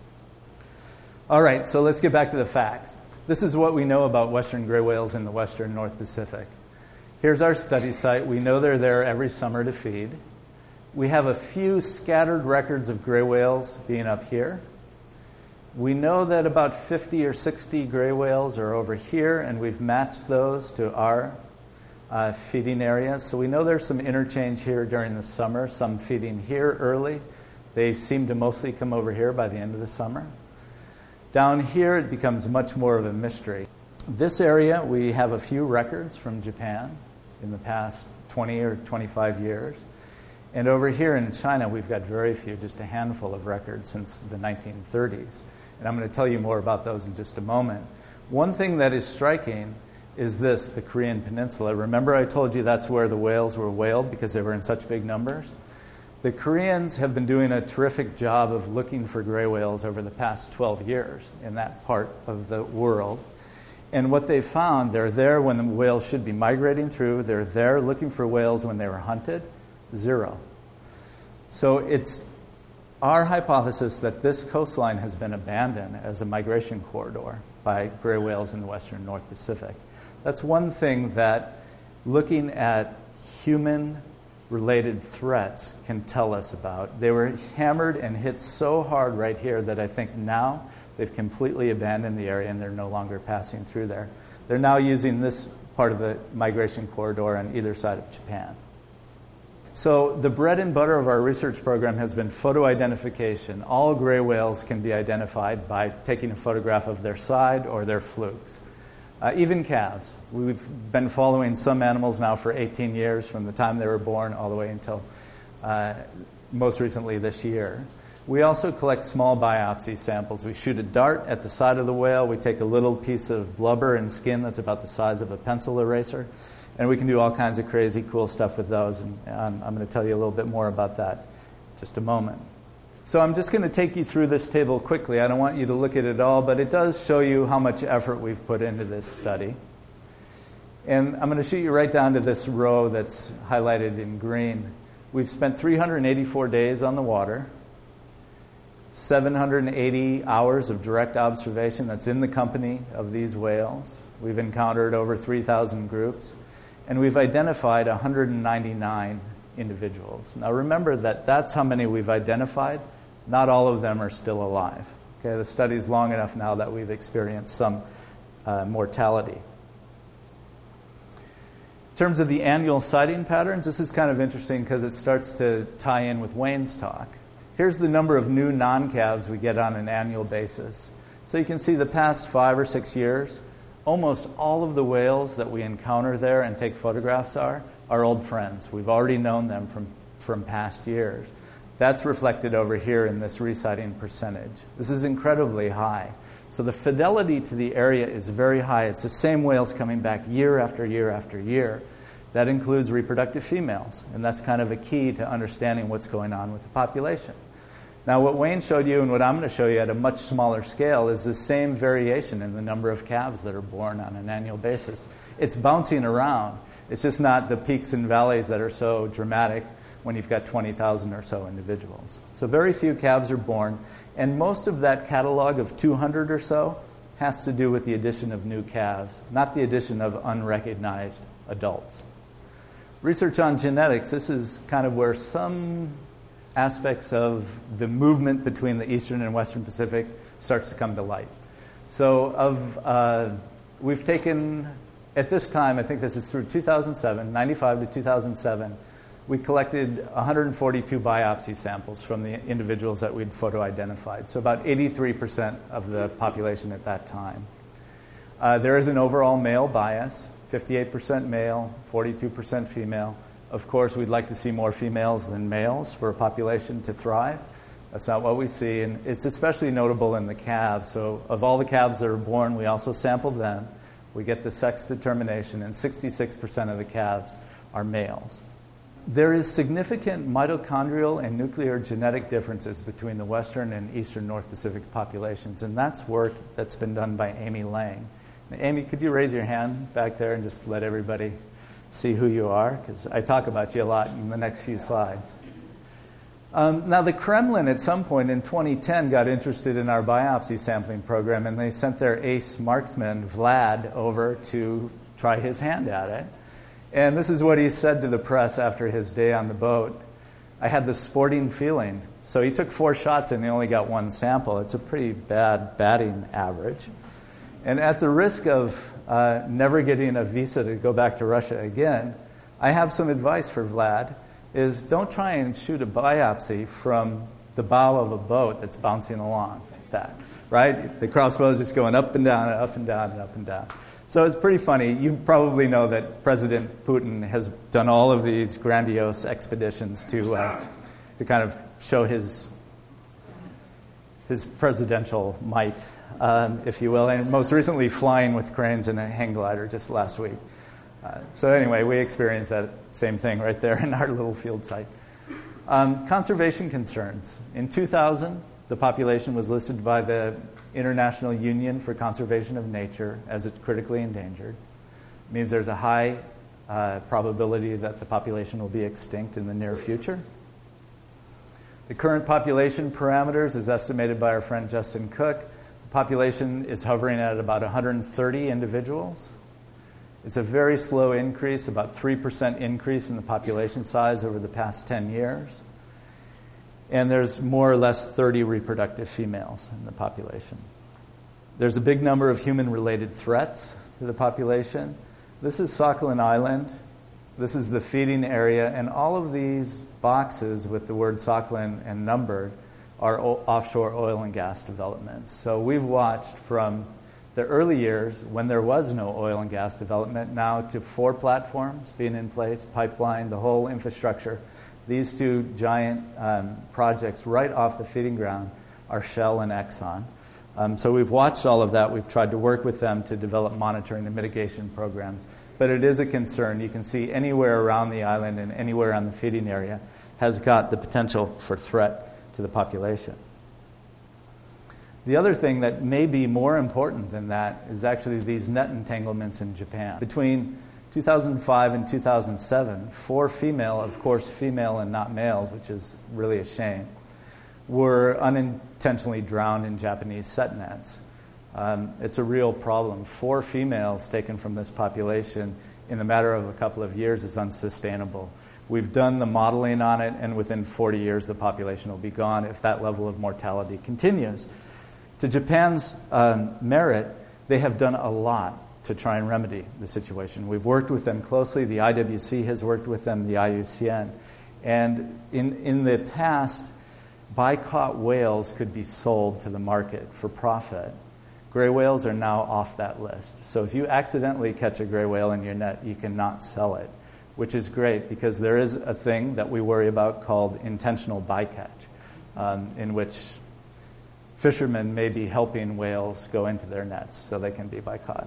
[SPEAKER 4] All right, so let's get back to the facts. This is what we know about western gray whales in the western North Pacific. Here's our study site. We know they're there every summer to feed. We have a few scattered records of gray whales being up here. We know that about fifty or sixty gray whales are over here, and we've matched those to our uh, feeding areas. So we know there's some interchange here during the summer, some feeding here early. They seem to mostly come over here by the end of the summer. Down here, it becomes much more of a mystery. This area, we have a few records from Japan in the past twenty or twenty-five years. And over here in China, we've got very few, just a handful of records since the nineteen thirties. And I'm going to tell you more about those in just a moment. One thing that is striking is this, the Korean Peninsula. Remember I told you that's where the whales were whaled because they were in such big numbers? The Koreans have been doing a terrific job of looking for gray whales over the past twelve years in that part of the world. And what they've found, they're there when the whales should be migrating through. They're there looking for whales when they were hunted. Zero. So it's our hypothesis that this coastline has been abandoned as a migration corridor by gray whales in the western North Pacific. That's one thing that looking at human-related threats can tell us about. They were hammered and hit so hard right here that I think now they've completely abandoned the area and they're no longer passing through there. They're now using this part of the migration corridor on either side of Japan. So the bread and butter of our research program has been photo identification. All gray whales can be identified by taking a photograph of their side or their flukes. Uh, even calves. We've been following some animals now for eighteen years, from the time they were born all the way until uh, most recently this year. We also collect small biopsy samples. We shoot a dart at the side of the whale. We take a little piece of blubber and skin that's about the size of a pencil eraser. And we can do all kinds of crazy, cool stuff with those. And um, I'm going to tell you a little bit more about that in just a moment. So I'm just going to take you through this table quickly. I don't want you to look at it all, but it does show you how much effort we've put into this study. And I'm going to shoot you right down to this row that's highlighted in green. We've spent three hundred eighty-four days on the water, seven hundred eighty hours of direct observation that's in the company of these whales. We've encountered over three thousand groups. And we've identified one hundred ninety-nine individuals. Now remember that that's how many we've identified. Not all of them are still alive. Okay, the study's long enough now that we've experienced some uh, mortality. In terms of the annual sighting patterns, this is kind of interesting because it starts to tie in with Wayne's talk. Here's the number of new non-calves we get on an annual basis. So you can see the past five or six years, almost all of the whales that we encounter there and take photographs are, are old friends. We've already known them from, from past years. That's reflected over here in this resighting percentage. This is incredibly high. So the fidelity to the area is very high. It's the same whales coming back year after year after year. That includes reproductive females, and that's kind of a key to understanding what's going on with the population. Now, what Wayne showed you and what I'm going to show you at a much smaller scale is the same variation in the number of calves that are born on an annual basis. It's bouncing around. It's just not the peaks and valleys that are so dramatic when you've got twenty thousand or so individuals. So very few calves are born, and most of that catalog of two hundred or so has to do with the addition of new calves, not the addition of unrecognized adults. Research on genetics, this is kind of where some aspects of the movement between the Eastern and Western Pacific starts to come to light. So of uh, we've taken, at this time, I think this is through two thousand seven, ninety-five to two thousand seven, we collected one hundred forty-two biopsy samples from the individuals that we'd photo-identified, so about eighty-three percent of the population at that time. Uh, there is an overall male bias, fifty-eight percent male, forty-two percent female. Of course, we'd like to see more females than males for a population to thrive. That's not what we see, and it's especially notable in the calves. So of all the calves that are born, we also sampled them. We get the sex determination, and sixty-six percent of the calves are males. There is significant mitochondrial and nuclear genetic differences between the Western and Eastern North Pacific populations, and that's work that's been done by Amy Lang. Now, Amy, could you raise your hand back there and just let everybody see who you are? Because I talk about you a lot in the next few slides. Um, now, the Kremlin at some point in twenty ten got interested in our biopsy sampling program, and they sent their ace marksman, Vlad, over to try his hand at it. And this is what he said to the press after his day on the boat. I had this sporting feeling. So he took four shots and he only got one sample. It's a pretty bad batting average. And at the risk of uh, never getting a visa to go back to Russia again, I have some advice for Vlad, is don't try and shoot a biopsy from the bow of a boat that's bouncing along like that, right? The crossbow is just going up and down and up and down and up and down. So it's pretty funny. You probably know that President Putin has done all of these grandiose expeditions to uh, to kind of show his his presidential might, um, if you will, and most recently flying with cranes in a hang glider just last week. Uh, so anyway, we experienced that same thing right there in our little field site. Um, conservation concerns. In two thousand, the population was listed by the International Union for Conservation of Nature as it's critically endangered. It means there's a high uh, probability that the population will be extinct in the near future. The current population parameters is estimated by our friend Justin Cook. The population is hovering at about one hundred thirty individuals. It's a very slow increase, about three percent increase in the population size over the past ten years. And there's more or less thirty reproductive females in the population. There's a big number of human-related threats to the population. This is Sakhalin Island. This is the feeding area. And all of these boxes with the word Sakhalin and numbered are o- offshore oil and gas developments. So we've watched from the early years when there was no oil and gas development now to four platforms being in place, pipeline, the whole infrastructure. These two giant um, projects right off the feeding ground are Shell and Exxon. Um, so we've watched all of that. We've tried to work with them to develop monitoring and mitigation programs. But it is a concern. You can see anywhere around the island and anywhere on the feeding area has got the potential for threat to the population. The other thing that may be more important than that is actually these net entanglements in Japan. Between two thousand five and two thousand seven, four female, of course female and not males, which is really a shame, were unintentionally drowned in Japanese set nets. Um, it's a real problem. Four females taken from this population in the matter of a couple of years is unsustainable. We've done the modeling on it, and within forty years the population will be gone if that level of mortality continues. To Japan's um, merit, they have done a lot to try and remedy the situation. We've worked with them closely. The I W C has worked with them, the I U C N. And in, in the past, bycaught whales could be sold to the market for profit. Gray whales are now off that list. So if you accidentally catch a gray whale in your net, you cannot sell it, which is great because there is a thing that we worry about called intentional bycatch, um, in which fishermen may be helping whales go into their nets so they can be bycaught.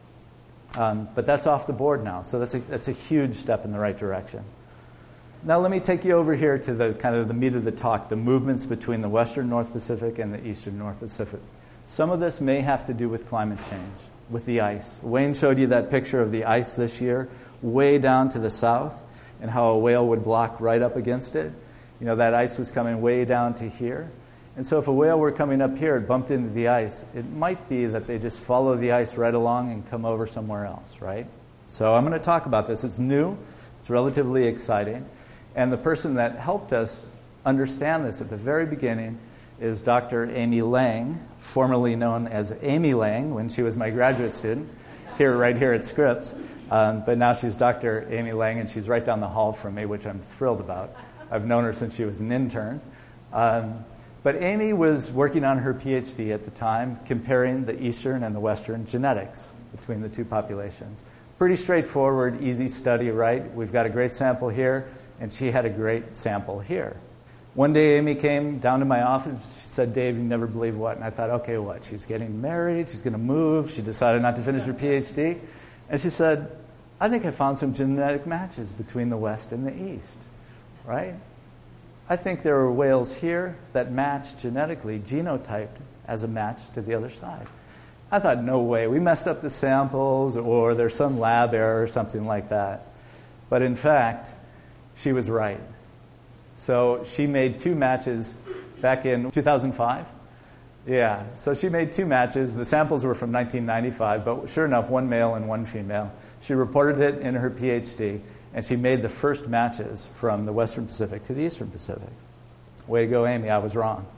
[SPEAKER 4] Um, but that's off the board now, so that's a, that's a huge step in the right direction. Now let me take you over here to the kind of the meat of the talk, the movements between the western North Pacific and the eastern North Pacific. Some of this may have to do with climate change, with the ice. Wayne showed you that picture of the ice this year, way down to the south, and how a whale would block right up against it. You know, that ice was coming way down to here. And so if a whale were coming up here and bumped into the ice, it might be that they just follow the ice right along and come over somewhere else, right? So I'm going to talk about this. It's new. It's relatively exciting. And the person that helped us understand this at the very beginning is Doctor Amy Lang, formerly known as Amy Lang when she was my graduate student, here right here at Scripps. Um, but now she's Doctor Amy Lang, and she's right down the hall from me, which I'm thrilled about. I've known her since she was an intern. Um, But Amy was working on her PhD at the time, comparing the eastern and the western genetics between the two populations. Pretty straightforward, easy study, right? We've got a great sample here, and she had a great sample here. One day Amy came down to my office. She said, "Dave, you never believe what?" And I thought, okay, what? She's getting married. She's going to move. She decided not to finish her PhD. And she said, "I think I found some genetic matches between the west and the east," right? I think there are whales here that match genetically, genotyped as a match to the other side. I thought, no way. We messed up the samples, or there's some lab error or something like that. But in fact, she was right. So she made two matches back in two thousand five. Yeah, so she made two matches. The samples were from nineteen ninety-five, but sure enough, one male and one female. She reported it in her PhD, and she made the first matches from the Western Pacific to the Eastern Pacific. Way to go, Amy, I was wrong.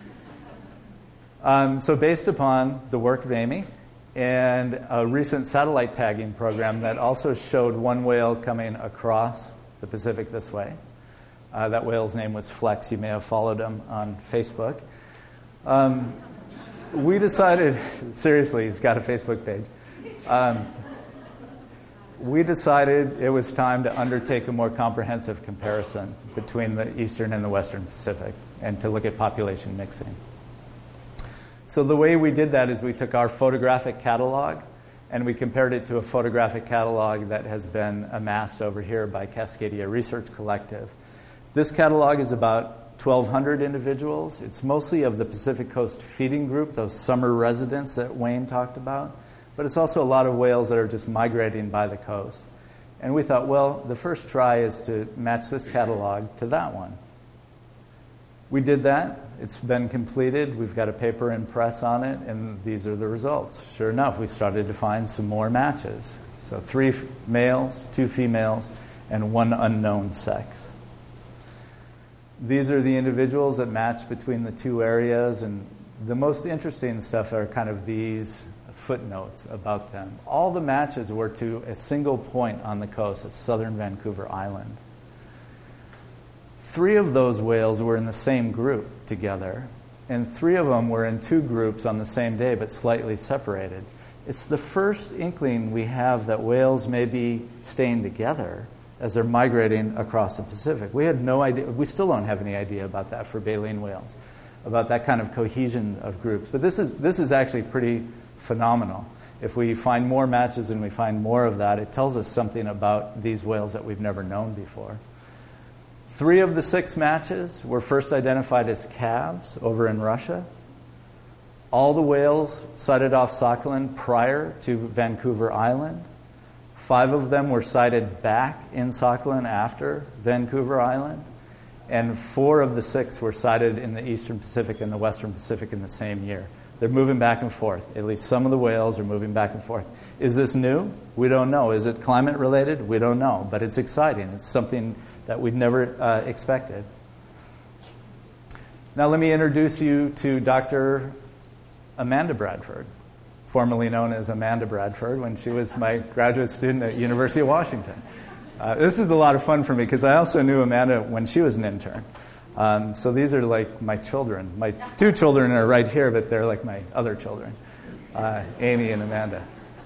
[SPEAKER 4] Um, so based upon the work of Amy and a recent satellite tagging program that also showed one whale coming across the Pacific this way. Uh, that whale's name was Flex. You may have followed him on Facebook. Um, we decided, seriously, he's got a Facebook page. Um, we decided it was time to undertake a more comprehensive comparison between the Eastern and the Western Pacific and to look at population mixing. So the way we did that is we took our photographic catalog and we compared it to a photographic catalog that has been amassed over here by Cascadia Research Collective. This catalog is about twelve hundred individuals. It's mostly of the Pacific Coast feeding group, those summer residents that Wayne talked about. But it's also a lot of whales that are just migrating by the coast. And we thought, well, the first try is to match this catalog to that one. We did that. It's been completed. We've got a paper in press on it, and these are the results. Sure enough, we started to find some more matches. So three f- males, two females, and one unknown sex. These are the individuals that match between the two areas, and the most interesting stuff are kind of these footnotes about them. All the matches were to a single point on the coast at southern Vancouver Island. Three of those whales were in the same group together, and three of them were in two groups on the same day, but slightly separated. It's the first inkling we have that whales may be staying together as they're migrating across the Pacific. We had no idea, we still don't have any idea about that for baleen whales, about that kind of cohesion of groups. But this is this is actually pretty phenomenal. If we find more matches and we find more of that, it tells us something about these whales that we've never known before. Three of the six matches were first identified as calves over in Russia. All the whales sighted off Sakhalin prior to Vancouver Island. Five of them were sighted back in Sakhalin after Vancouver Island. And four of the six were sighted in the Eastern Pacific and the Western Pacific in the same year. They're moving back and forth. At least some of the whales are moving back and forth. Is this new? We don't know. Is it climate related? We don't know. But it's exciting. It's something that we'd never uh, expected. Now let me introduce you to Doctor Amanda Bradford, formerly known as Amanda Bradford, when she was my graduate student at University of Washington. Uh, this is a lot of fun for me because I also knew Amanda when she was an intern. Um, so these are like my children. My two children are right here, but they're like my other children, uh, Amy and Amanda.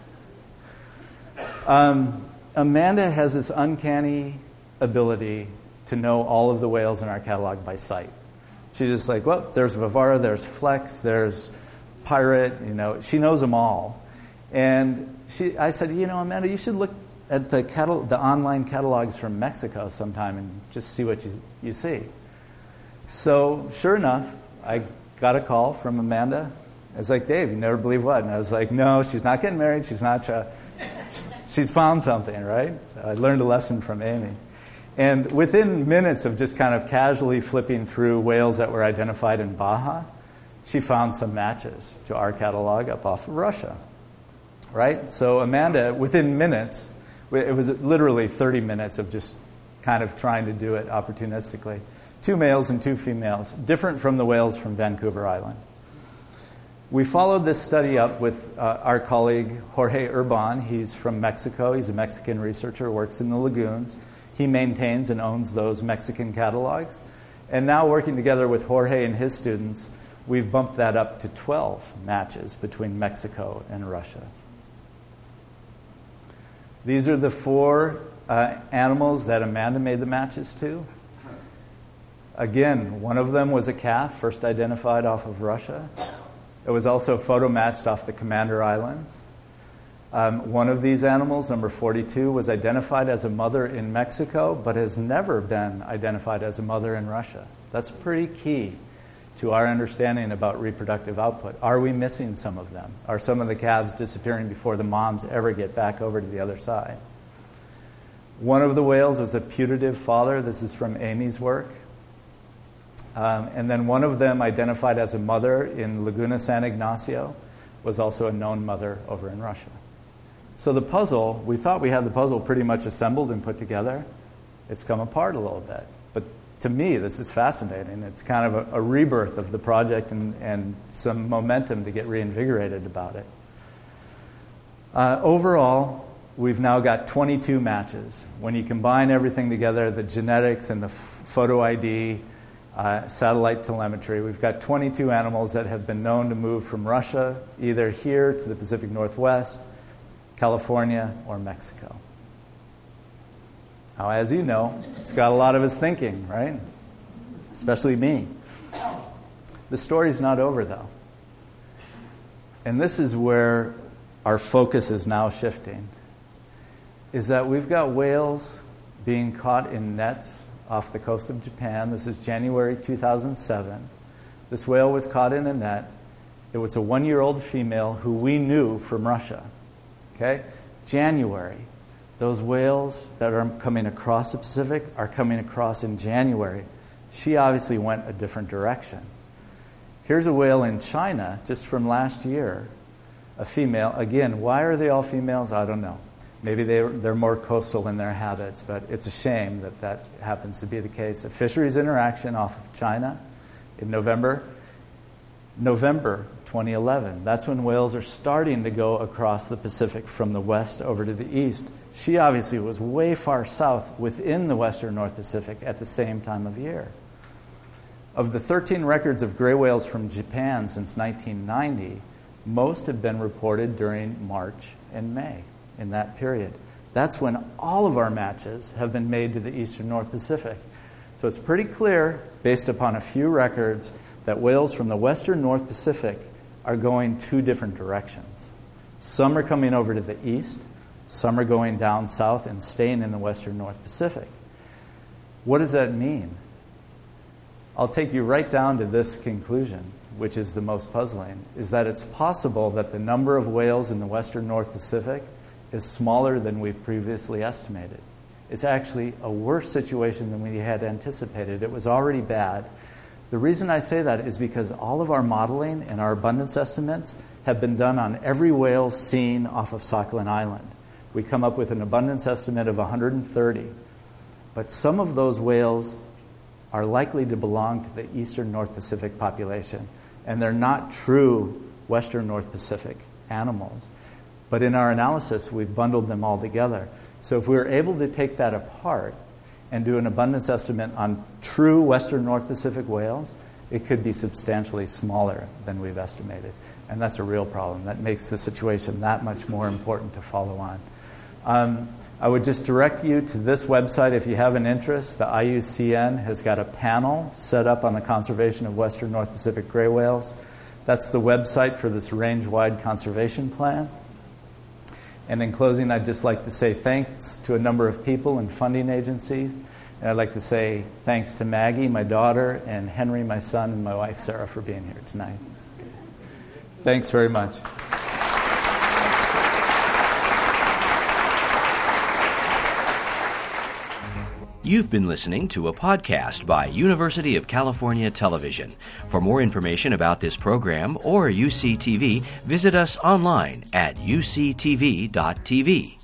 [SPEAKER 4] Um, Amanda has this uncanny ability to know all of the whales in our catalog by sight. She's just like, well, there's Vivara, there's Flex, there's Pirate, you know, she knows them all. And she, I said, you know, Amanda, you should look at the catal- the online catalogs from Mexico sometime and just see what you, you see. So sure enough, I got a call from Amanda. I was like, Dave, you never believe what? And I was like, no, she's not getting married. She's not. Uh, she's found something, right? So I learned a lesson from Amy. And within minutes of just kind of casually flipping through whales that were identified in Baja, she found some matches to our catalog up off of Russia, right? So Amanda, within minutes, it was literally thirty minutes of just kind of trying to do it opportunistically. Two males and two females, different from the whales from Vancouver Island. We followed this study up with uh, our colleague Jorge Urban. He's from Mexico. He's a Mexican researcher, works in the lagoons. He maintains and owns those Mexican catalogs. And now working together with Jorge and his students, we've bumped that up to twelve matches between Mexico and Russia. These are the four uh, animals that Amanda made the matches to. Again, one of them was a calf, first identified off of Russia. It was also photo matched off the Commander Islands. Um, one of these animals, number forty-two, was identified as a mother in Mexico, but has never been identified as a mother in Russia. That's pretty key to our understanding about reproductive output. Are we missing some of them? Are some of the calves disappearing before the moms ever get back over to the other side? One of the whales was a putative father. This is from Amy's work. Um, and then one of them, identified as a mother in Laguna San Ignacio, was also a known mother over in Russia. So the puzzle, we thought we had the puzzle pretty much assembled and put together. It's come apart a little bit. But to me, this is fascinating. It's kind of a, a rebirth of the project and, and some momentum to get reinvigorated about it. Uh, overall, we've now got twenty-two matches. When you combine everything together, the genetics and the f- photo I D, uh, satellite telemetry, we've got twenty-two animals that have been known to move from Russia, either here to the Pacific Northwest, California, or Mexico. Now, as you know, it's got a lot of us thinking, right? Especially me. The story's not over, though. And this is where our focus is now shifting, is that we've got whales being caught in nets off the coast of Japan. This is January two thousand seven. This whale was caught in a net. It was a one-year-old female who we knew from Russia. Okay? January. Those whales that are coming across the Pacific are coming across in January. She obviously went a different direction. Here's a whale in China just from last year, a female. Again, why are they all females? I don't know. Maybe they're, they're more coastal in their habits, but it's a shame that that happens to be the case. A fisheries interaction off of China in November. November twenty eleven. That's when whales are starting to go across the Pacific from the west over to the east. She obviously was way far south within the western North Pacific at the same time of year. Of the thirteen records of gray whales from Japan since nineteen ninety, most have been reported during March and May, in that period. That's when all of our matches have been made to the eastern North Pacific. So it's pretty clear, based upon a few records, that whales from the western North Pacific are going two different directions. Some are coming over to the east, some are going down south and staying in the western North Pacific. What does that mean? I'll take you right down to this conclusion, which is the most puzzling, is that it's possible that the number of whales in the western North Pacific is smaller than we've previously estimated. It's actually a worse situation than we had anticipated. It was already bad. The reason I say that is because all of our modeling and our abundance estimates have been done on every whale seen off of Sakhalin Island. We come up with an abundance estimate of one hundred thirty. But some of those whales are likely to belong to the eastern North Pacific population, and they're not true western North Pacific animals. But in our analysis, we've bundled them all together. So if we were able to take that apart and do an abundance estimate on true western North Pacific whales, it could be substantially smaller than we've estimated. And that's a real problem. That makes the situation that much more important to follow on. Um, I would just direct you to this website if you have an interest. The I U C N has got a panel set up on the conservation of western North Pacific gray whales. That's the website for this range-wide conservation plan. And in closing, I'd just like to say thanks to a number of people and funding agencies. And I'd like to say thanks to Maggie, my daughter, and Henry, my son, and my wife, Sarah, for being here tonight. Thanks very much.
[SPEAKER 1] You've been listening to a podcast by University of California Television. For more information about this program or U C T V, visit us online at U C T V dot T V.